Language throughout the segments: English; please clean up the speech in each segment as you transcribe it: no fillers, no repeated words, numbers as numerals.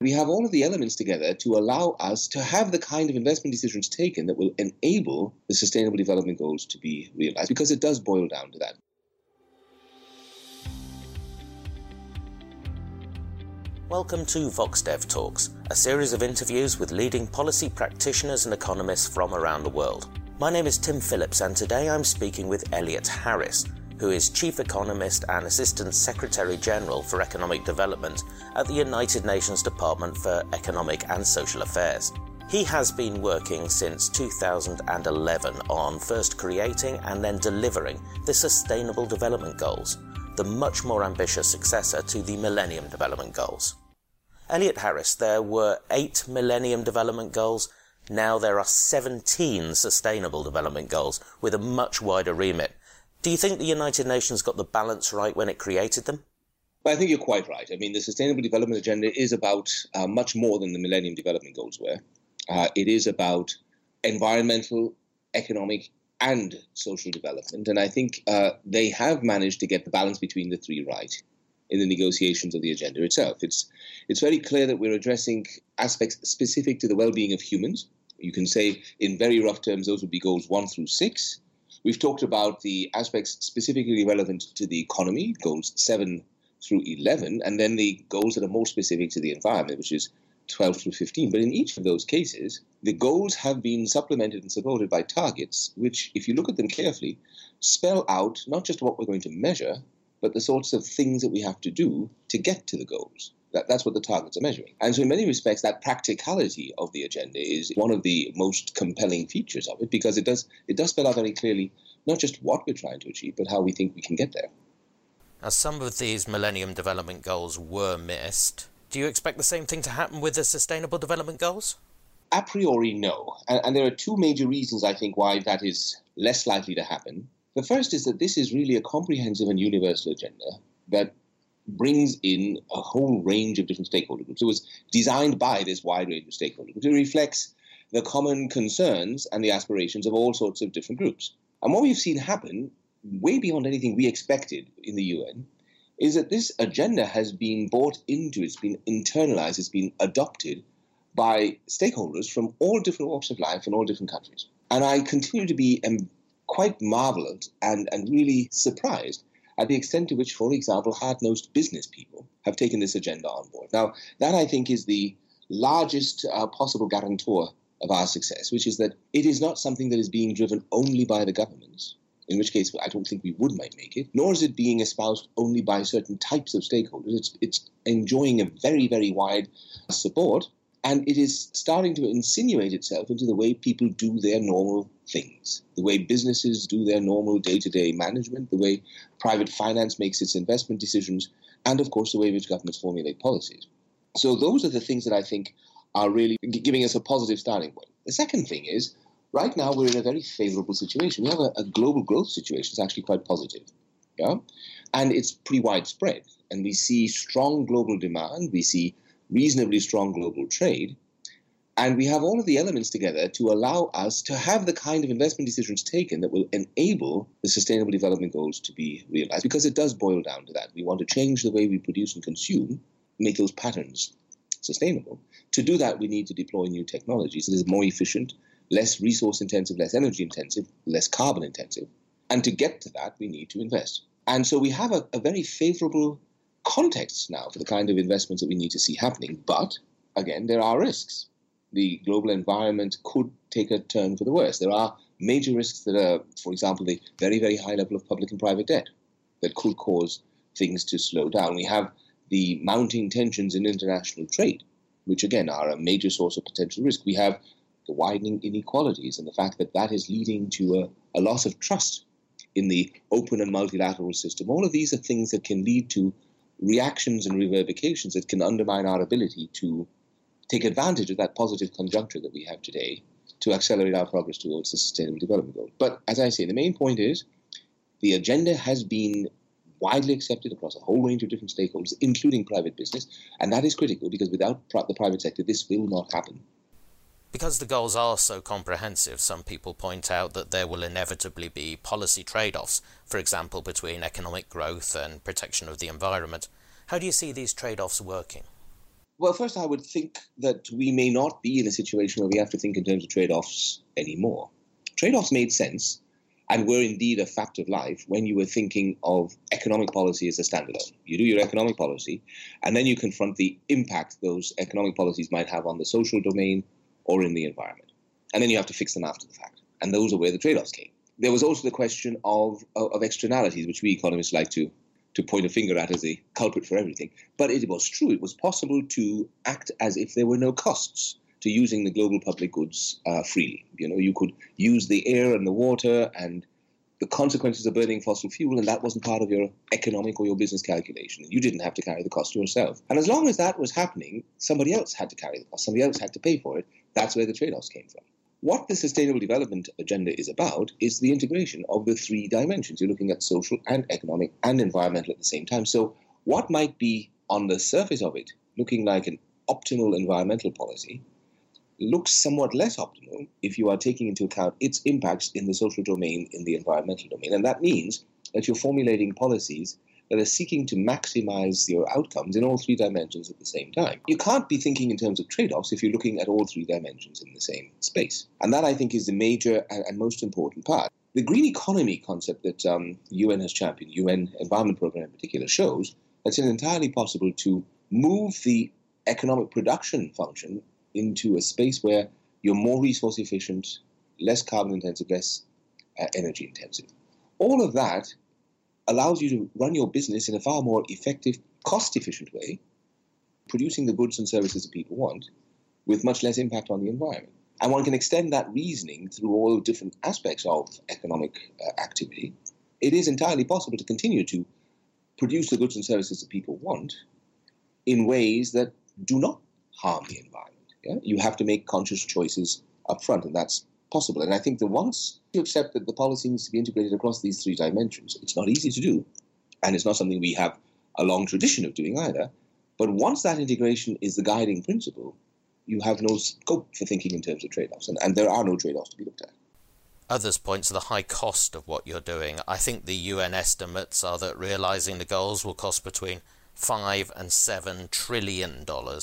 we have all of the elements together to allow us to have the kind of investment decisions taken that will enable the Sustainable Development Goals to be realized, because it does boil down to that. Welcome to VoxDev Talks, a series of interviews with leading policy practitioners and economists from around the world. My name is Tim Phillips, and today I'm speaking with Elliot Harris, who is Chief Economist and Assistant Secretary General for Economic Development at the United Nations Department for Economic and Social Affairs. He has been working since 2011 on first creating and then delivering the Sustainable Development Goals, the much more ambitious successor to the Millennium Development Goals. Elliot Harris, there were 8 Millennium Development Goals. Now there are 17 Sustainable Development Goals with a much wider remit. Do you think the United Nations got the balance right when it created them? Well, I think you're quite right. I mean, the Sustainable Development Agenda is about much more than the Millennium Development Goals were. It is about environmental, economic, and social development. And I think they have managed to get the balance between the three right in the negotiations of the agenda itself. It's very clear that we're addressing aspects specific to the well-being of humans. You can say, in very rough terms, those would be goals 1 through 6. We've talked about the aspects specifically relevant to the economy, goals 7 through 11, and then the goals that are more specific to the environment, which is 12 through 15. But in each of those cases, the goals have been supplemented and supported by targets, which, if you look at them carefully, spell out not just what we're going to measure, but the sorts of things that we have to do to get to the goals. That's what the targets are measuring. And so in many respects, that practicality of the agenda is one of the most compelling features of it, because it does spell out very clearly not just what we're trying to achieve, but how we think we can get there. Now, some of these Millennium Development Goals were missed. Do you expect the same thing to happen with the Sustainable Development Goals? A priori, no. And there are two major reasons, I think, why that is less likely to happen. The first is that this is really a comprehensive and universal agenda that brings in a whole range of different stakeholder groups. It was designed by this wide range of stakeholder groups. It reflects the common concerns and the aspirations of all sorts of different groups. And what we've seen happen, way beyond anything we expected in the UN, is that this agenda has been bought into, it's been internalized, it's been adopted by stakeholders from all different walks of life in all different countries. And I continue to be quite marveled and really surprised at the extent to which, for example, hard-nosed business people have taken this agenda on board. Now, that, I think, is the largest possible guarantor of our success, which is that it is not something that is being driven only by the governments, in which case I don't think we would make it, nor is it being espoused only by certain types of stakeholders. It's enjoying a very, very wide support, and it is starting to insinuate itself into the way people do their normal things, the way businesses do their normal day-to-day management, the way private finance makes its investment decisions, and, of course, the way in which governments formulate policies. So those are the things that I think are really giving us a positive starting point. The second thing is, right now, we're in a very favorable situation. We have a global growth situation that's actually quite positive, yeah? And it's pretty widespread. And we see strong global demand. We see reasonably strong global trade. And we have all of the elements together to allow us to have the kind of investment decisions taken that will enable the Sustainable Development Goals to be realized, because it does boil down to that. We want to change the way we produce and consume, make those patterns sustainable. To do that, we need to deploy new technologies that is more efficient, less resource intensive, less energy intensive, less carbon intensive. And to get to that, we need to invest. And so we have a very favorable context now for the kind of investments that we need to see happening. But again, there are risks. The global environment could take a turn for the worse. There are major risks that are, for example, the very, very high level of public and private debt that could cause things to slow down. We have the mounting tensions in international trade, which again are a major source of potential risk. We have the widening inequalities and the fact that that is leading to a loss of trust in the open and multilateral system. All of these are things that can lead to reactions and reverberations that can undermine our ability to take advantage of that positive conjuncture that we have today to accelerate our progress towards the Sustainable Development Goal. But as I say, the main point is the agenda has been widely accepted across a whole range of different stakeholders, including private business, and that is critical because without the private sector, this will not happen. Because the goals are so comprehensive, some people point out that there will inevitably be policy trade-offs, for example, between economic growth and protection of the environment. How do you see these trade-offs working? Well, first, I would think that we may not be in a situation where we have to think in terms of trade-offs anymore. Trade-offs made sense and were indeed a fact of life when you were thinking of economic policy as a standalone. You do your economic policy, and then you confront the impact those economic policies might have on the social domain or in the environment. And then you have to fix them after the fact. And those are where the trade-offs came. There was also the question of externalities, which we economists like to point a finger at as a culprit for everything. But it was true. It was possible to act as if there were no costs to using the global public goods freely. You could use the air and the water and the consequences of burning fossil fuel, and that wasn't part of your economic or your business calculation. You didn't have to carry the cost yourself. And as long as that was happening, somebody else had to carry the cost. Somebody else had to pay for it. That's where the trade-offs came from. What the Sustainable Development Agenda is about is the integration of the three dimensions. You're looking at social and economic and environmental at the same time. So what might be on the surface of it looking like an optimal environmental policy looks somewhat less optimal if you are taking into account its impacts in the social domain, in the environmental domain. And that means that you're formulating policies that are seeking to maximize your outcomes in all three dimensions at the same time. You can't be thinking in terms of trade-offs if you're looking at all three dimensions in the same space. And that, I think, is the major and most important part. The green economy concept that UN has championed, UN Environment Programme in particular, shows that it's entirely possible to move the economic production function into a space where you're more resource efficient, less carbon intensive, less energy intensive. All of that allows you to run your business in a far more effective, cost-efficient way, producing the goods and services that people want, with much less impact on the environment. And one can extend that reasoning through all different aspects of economic activity. It is entirely possible to continue to produce the goods and services that people want in ways that do not harm the environment. Yeah? You have to make conscious choices up front, and that's possible. And I think that once you accept that the policy needs to be integrated across these three dimensions, it's not easy to do, and it's not something we have a long tradition of doing either. But once that integration is the guiding principle, you have no scope for thinking in terms of trade-offs, and there are no trade-offs to be looked at. Others point to the high cost of what you're doing. I think the UN estimates are that realising the goals will cost between $5 and $7 trillion.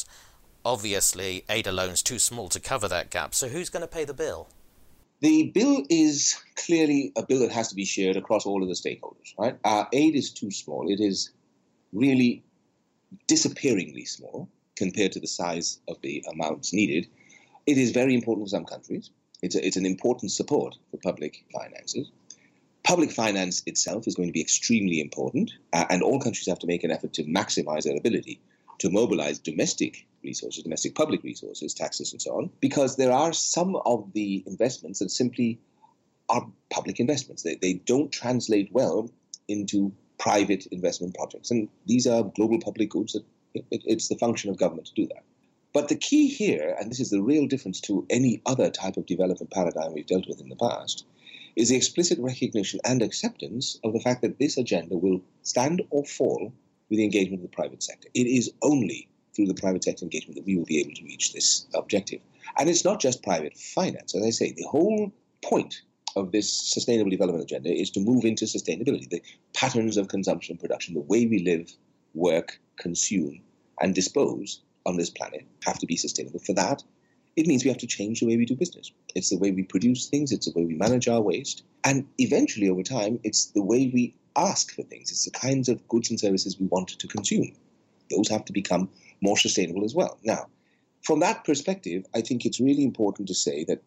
Obviously, aid alone is too small to cover that gap, so who's going to pay the bill? The bill is clearly a bill that has to be shared across all of the stakeholders, right? Our aid is too small. It is really disappearingly small compared to the size of the amounts needed. It is very important for some countries. It's an important support for public finances. Public finance itself is going to be extremely important, and all countries have to make an effort to maximize their ability to mobilize domestic resources, domestic public resources, taxes and so on, because there are some of the investments that simply are public investments. They don't translate well into private investment projects. And these are global public goods that it's the function of government to do that. But the key here, and this is the real difference to any other type of development paradigm we've dealt with in the past, is the explicit recognition and acceptance of the fact that this agenda will stand or fall with the engagement of the private sector. It is only through the private sector engagement that we will be able to reach this objective. And it's not just private finance. As I say, the whole point of this Sustainable Development Agenda is to move into sustainability, the patterns of consumption and production, the way we live, work, consume, and dispose on this planet have to be sustainable. For that, it means we have to change the way we do business. It's the way we produce things, it's the way we manage our waste, and eventually, over time, it's the way we ask for things. It's the kinds of goods and services we want to consume. Those have to become more sustainable as well. Now, from that perspective, I think it's really important to say that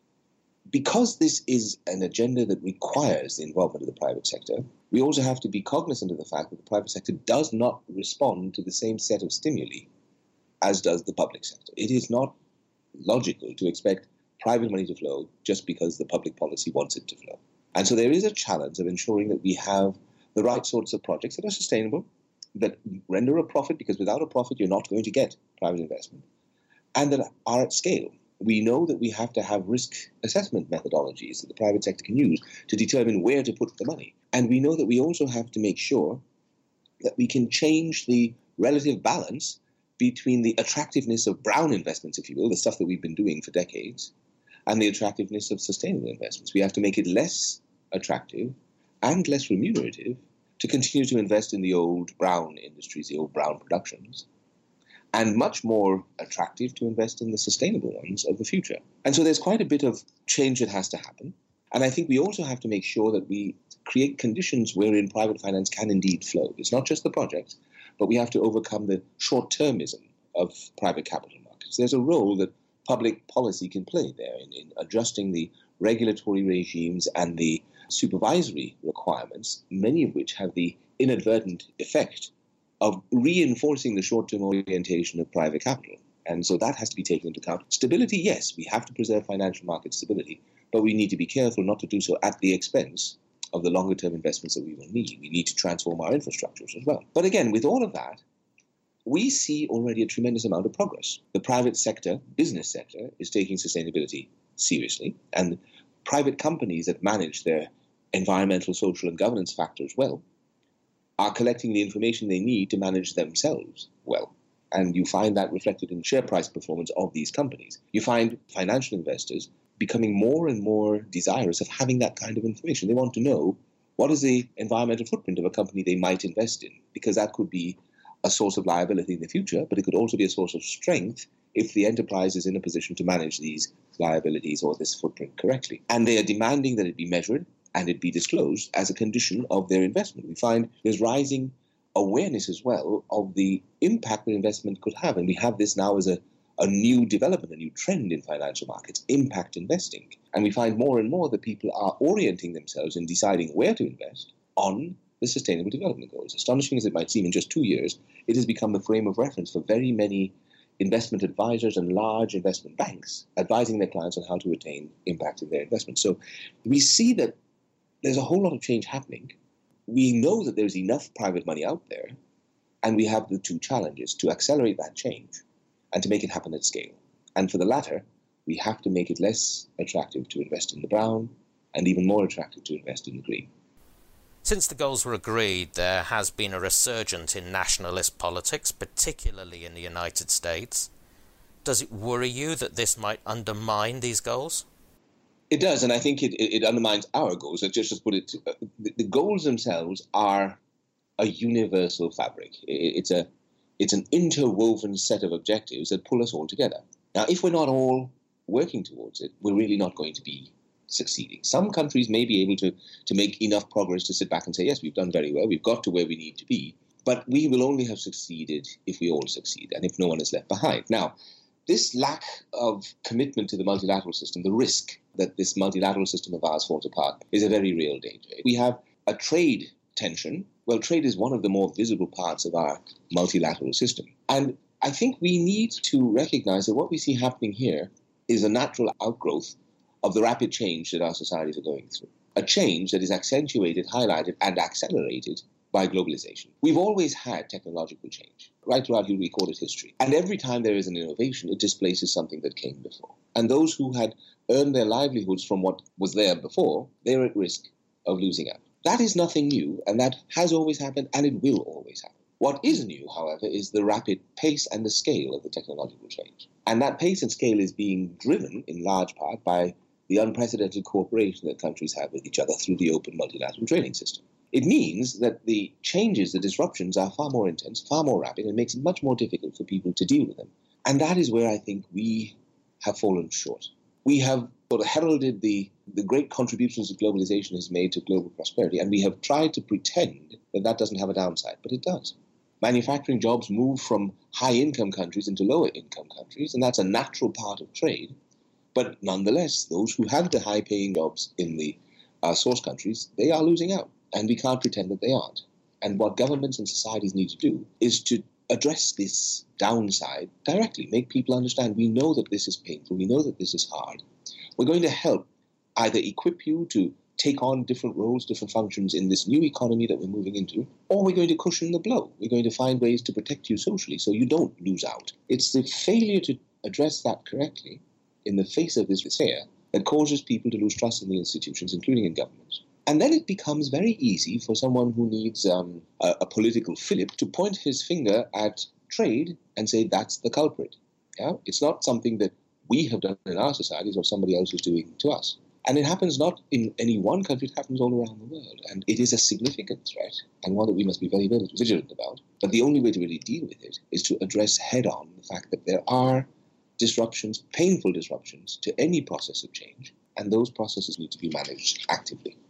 because this is an agenda that requires the involvement of the private sector, we also have to be cognizant of the fact that the private sector does not respond to the same set of stimuli as does the public sector. It is not logical to expect private money to flow just because the public policy wants it to flow. And so there is a challenge of ensuring that we have the right sorts of projects that are sustainable, that render a profit, because without a profit you're not going to get private investment, and that are at scale. We know that we have to have risk assessment methodologies that the private sector can use to determine where to put the money. And we know that we also have to make sure that we can change the relative balance between the attractiveness of brown investments, if you will, the stuff that we've been doing for decades, and the attractiveness of sustainable investments. We have to make it less attractive and less remunerative to continue to invest in the old brown industries, the old brown productions, and much more attractive to invest in the sustainable ones of the future. And so there's quite a bit of change that has to happen. And I think we also have to make sure that we create conditions wherein private finance can indeed flow. It's not just the projects, but we have to overcome the short-termism of private capital markets. There's a role that public policy can play there in adjusting the regulatory regimes and the supervisory requirements, many of which have the inadvertent effect of reinforcing the short-term orientation of private capital. And so that has to be taken into account. Stability, yes, we have to preserve financial market stability, but we need to be careful not to do so at the expense of the longer-term investments that we will need. We need to transform our infrastructures as well. But again, with all of that, we see already a tremendous amount of progress. The private sector, business sector, is taking sustainability seriously, and private companies that manage their environmental, social, and governance factors well are collecting the information they need to manage themselves well. And you find that reflected in share price performance of these companies. You find financial investors becoming more and more desirous of having that kind of information. They want to know what is the environmental footprint of a company they might invest in, because that could be a source of liability in the future, but it could also be a source of strength if the enterprise is in a position to manage these liabilities or this footprint correctly. And they are demanding that it be measured and it be disclosed as a condition of their investment. We find there's rising awareness as well of the impact that investment could have. And we have this now as a new development, a new trend in financial markets, impact investing. And we find more and more that people are orienting themselves in deciding where to invest on the Sustainable Development Goals. Astonishing as it might seem, in just 2 years, it has become the frame of reference for very many investment advisors and large investment banks advising their clients on how to attain impact in their investments. So we see that there's a whole lot of change happening. We know that there's enough private money out there, and we have the two challenges: to accelerate that change and to make it happen at scale. And for the latter, we have to make it less attractive to invest in the brown and even more attractive to invest in the green. Since the goals were agreed, there has been a resurgence in nationalist politics, particularly in the United States. Does it worry you that this might undermine these goals? It does, and I think it undermines our goals. Just to put it, the goals themselves are a universal fabric. It's an interwoven set of objectives that pull us all together. Now, if we're not all working towards it, we're really not going to be succeeding. Some countries may be able to make enough progress to sit back and say, yes, we've done very well, we've got to where we need to be, but we will only have succeeded if we all succeed and if no one is left behind. Now, this lack of commitment to the multilateral system, the risk that this multilateral system of ours falls apart, is a very real danger. We have a trade tension. Well, trade is one of the more visible parts of our multilateral system. And I think we need to recognize that what we see happening here is a natural outgrowth of the rapid change that our societies are going through. A change that is accentuated, highlighted, and accelerated by globalization. We've always had technological change, right throughout recorded history. And every time there is an innovation, it displaces something that came before. And those who had earned their livelihoods from what was there before, they're at risk of losing out. That is nothing new, and that has always happened, and it will always happen. What is new, however, is the rapid pace and the scale of the technological change. And that pace and scale is being driven, in large part, by the unprecedented cooperation that countries have with each other through the open multilateral trading system. It means that the changes, the disruptions are far more intense, far more rapid, and makes it much more difficult for people to deal with them. And that is where I think we have fallen short. We have sort of heralded the great contributions that globalization has made to global prosperity, and we have tried to pretend that that doesn't have a downside, but it does. Manufacturing jobs move from high-income countries into lower-income countries, and that's a natural part of trade. But nonetheless, those who have the high-paying jobs in the source countries, they are losing out, and we can't pretend that they aren't. And what governments and societies need to do is to address this downside directly, make people understand we know that this is painful, we know that this is hard. We're going to help either equip you to take on different roles, different functions in this new economy that we're moving into, or we're going to cushion the blow. We're going to find ways to protect you socially so you don't lose out. It's the failure to address that correctly in the face of this fear that causes people to lose trust in the institutions, including in governments. And then it becomes very easy for someone who needs a political fillip to point his finger at trade and say that's the culprit. Yeah? It's not something that we have done in our societies or somebody else is doing to us. And it happens not in any one country, it happens all around the world. And it is a significant threat and one that we must be very, very vigilant about. But the only way to really deal with it is to address head-on the fact that there are disruptions, painful disruptions to any process of change, and those processes need to be managed actively.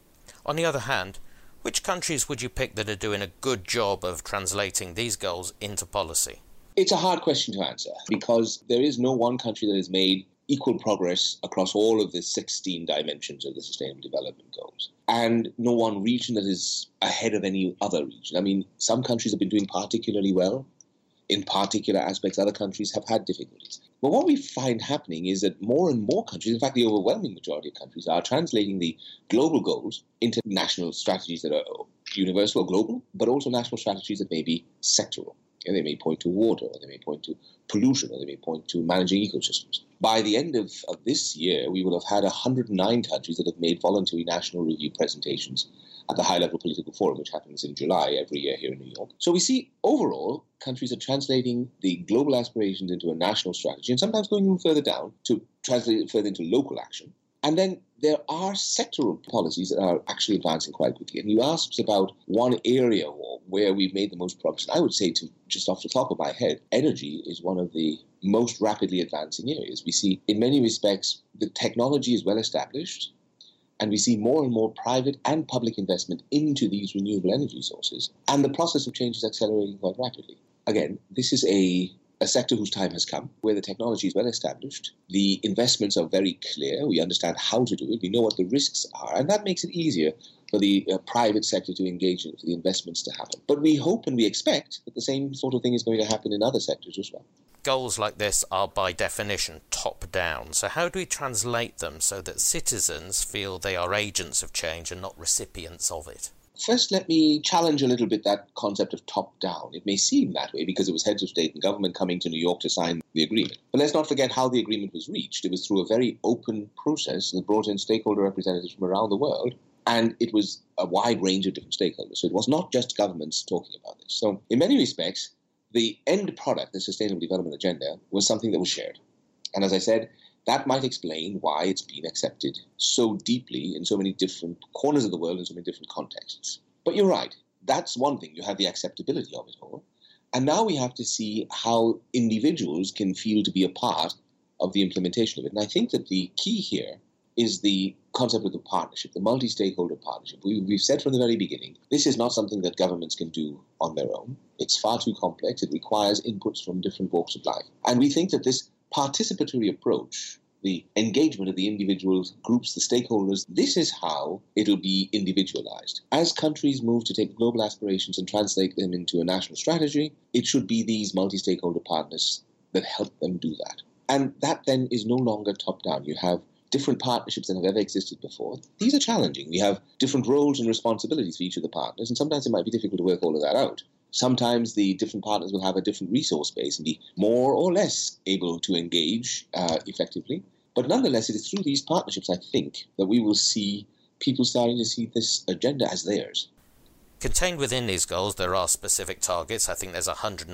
On the other hand, which countries would you pick that are doing a good job of translating these goals into policy? It's a hard question to answer because there is no one country that has made equal progress across all of the 16 dimensions of the Sustainable Development Goals, and no one region that is ahead of any other region. I mean, some countries have been doing particularly well in particular aspects. Other countries have had difficulties. But what we find happening is that more and more countries, in fact, the overwhelming majority of countries, are translating the global goals into national strategies that are universal or global, but also national strategies that may be sectoral. They may point to water, or they may point to pollution, or they may point to managing ecosystems. By the end of this year, we will have had 109 countries that have made voluntary national review presentations at the High-Level Political Forum, which happens in July every year here in New York. So we see overall countries are translating the global aspirations into a national strategy, and sometimes going even further down to translate it further into local action. And then there are sectoral policies that are actually advancing quite quickly. And you asked about one area where we've made the most progress. I would say, just off the top of my head, energy is one of the most rapidly advancing areas. We see, in many respects, the technology is well established, and we see more and more private and public investment into these renewable energy sources. And the process of change is accelerating quite rapidly. Again, this is a sector whose time has come, where the technology is well established. The investments are very clear. We understand how to do it. We know what the risks are. And that makes it easier for the private sector to engage in it, for the investments to happen. But we hope and we expect that the same sort of thing is going to happen in other sectors as well. Goals like this are by definition top-down. So how do we translate them so that citizens feel they are agents of change and not recipients of it? First, let me challenge a little bit that concept of top-down. It may seem that way because it was heads of state and government coming to New York to sign the agreement. But let's not forget how the agreement was reached. It was through a very open process that brought in stakeholder representatives from around the world, and it was a wide range of different stakeholders. So it was not just governments talking about this. So in many respects, the end product, the Sustainable Development Agenda, was something that was shared. And as I said, that might explain why it's been accepted so deeply in so many different corners of the world, in so many different contexts. But you're right. That's one thing. You have the acceptability of it all. And now we have to see how individuals can feel to be a part of the implementation of it. And I think that the key here is the concept of the partnership, the multi-stakeholder partnership. We've said from the very beginning, this is not something that governments can do on their own. It's far too complex. It requires inputs from different walks of life. And we think that this participatory approach, the engagement of the individuals, groups, the stakeholders, this is how it'll be individualized. As countries move to take global aspirations and translate them into a national strategy, it should be these multi-stakeholder partners that help them do that. And that then is no longer top-down. You have different partnerships than have ever existed before. These are challenging. We have different roles and responsibilities for each of the partners, and sometimes it might be difficult to work all of that out. Sometimes the different partners will have a different resource base and be more or less able to engage effectively. But nonetheless, it is through these partnerships, I think, that we will see people starting to see this agenda as theirs. Contained within these goals, there are specific targets. I think there's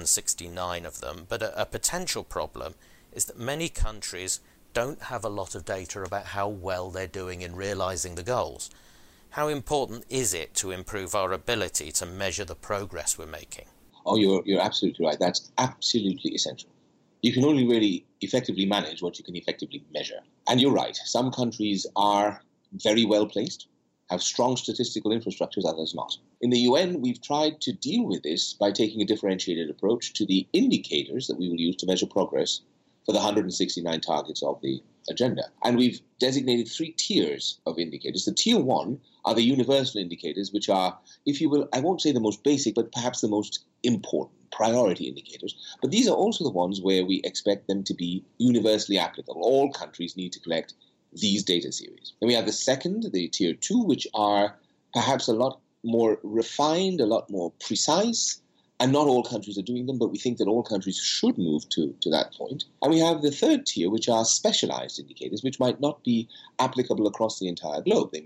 169 of them. But a potential problem is that many countries don't have a lot of data about how well they're doing in realising the goals. How important is it to improve our ability to measure the progress we're making? Oh, you're absolutely right. That's absolutely essential. You can only really effectively manage what you can effectively measure. And you're right. Some countries are very well placed, have strong statistical infrastructures, others not. In the UN, we've tried to deal with this by taking a differentiated approach to the indicators that we will use to measure progress for the 169 targets of the agenda. And we've designated 3 tiers of indicators. The tier 1 are the universal indicators, which are, if you will, I won't say the most basic, but perhaps the most important priority indicators. But these are also the ones where we expect them to be universally applicable. All countries need to collect these data series. Then we have the second, the tier 2, which are perhaps a lot more refined, a lot more precise, and not all countries are doing them, but we think that all countries should move to that point. And we have the third tier, which are specialized indicators, which might not be applicable across the entire globe. They may be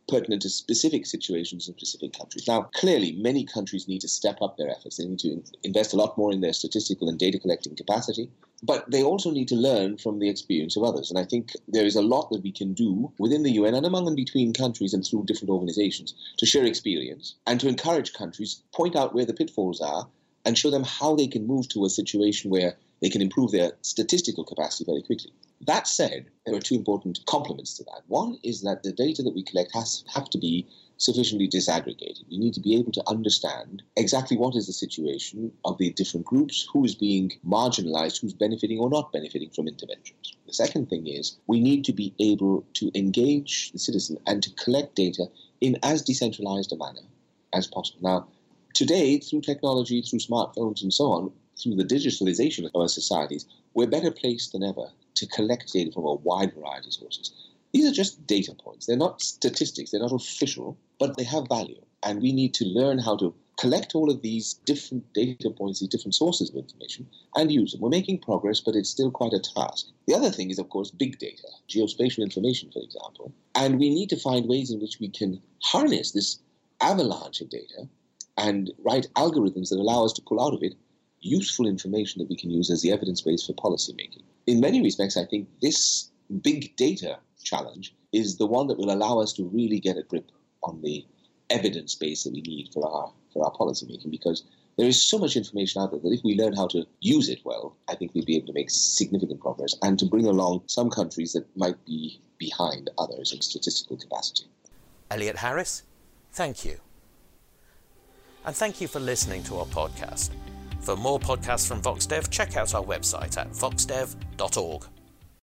pertinent to specific situations in specific countries. Now, clearly, many countries need to step up their efforts. They need to invest a lot more in their statistical and data collecting capacity, but they also need to learn from the experience of others. And I think there is a lot that we can do within the UN and among and between countries and through different organizations to share experience and to encourage countries, point out where the pitfalls are, and show them how they can move to a situation where they can improve their statistical capacity very quickly. That said, there are two important complements to that. One is that the data that we collect have to be sufficiently disaggregated. We need to be able to understand exactly what is the situation of the different groups, who is being marginalized, who's benefiting or not benefiting from interventions. The second thing is we need to be able to engage the citizen and to collect data in as decentralized a manner as possible. Now, today, through technology, through smartphones and so on, through the digitalization of our societies, we're better placed than ever to collect data from a wide variety of sources. These are just data points. They're not statistics. They're not official, but they have value. And we need to learn how to collect all of these different data points, these different sources of information, and use them. We're making progress, but it's still quite a task. The other thing is, of course, big data, geospatial information, for example. And we need to find ways in which we can harness this avalanche of data and write algorithms that allow us to pull out of it useful information that we can use as the evidence base for policymaking. In many respects, I think this big data challenge is the one that will allow us to really get a grip on the evidence base that we need for our policymaking, because there is so much information out there that if we learn how to use it well, I think we'll be able to make significant progress and to bring along some countries that might be behind others in statistical capacity. Elliot Harris, thank you. And thank you for listening to our podcast. For more podcasts from VoxDev, check out our website at voxdev.org.